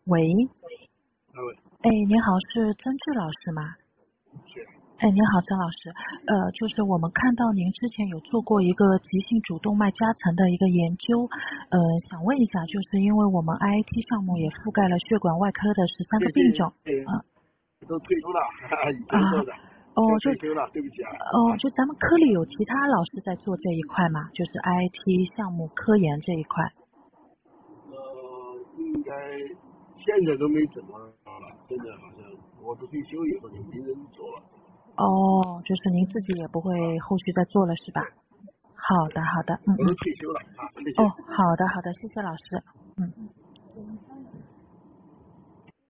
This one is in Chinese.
喂， 喂， 哎，你好，是曾志老师吗？ 是。 哎，你好，曾老师，就是我们看到您之前有做过一个急性主动脉夹层的一个研究，想问一下，就是因为我们 IIT 项目也覆盖了血管外科的13个病种， 都退休了，以前做的， 哦， 现在退休了，对不起啊。 就咱们科里有其他老师在做这一块嘛，就是 IIT 项目科研这一块。 应该现在都没怎么了，现在好像我都退休以后就没人做了。 哦，就是您自己也不会后续再做了是吧？好的，好的， 我都退休了啊，谢谢。 哦，好的，好的，谢谢老师，